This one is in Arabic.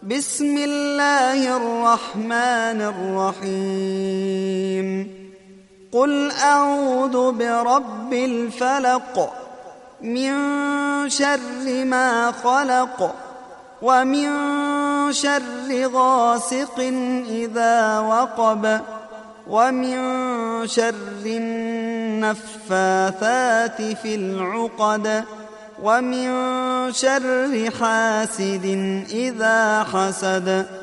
بسم الله الرحمن الرحيم قل أعوذ برب الفلق من شر ما خلق ومن شر غاسق إذا وقب ومن شر النفاثات في العقد ومن شر حاسد إذا حسد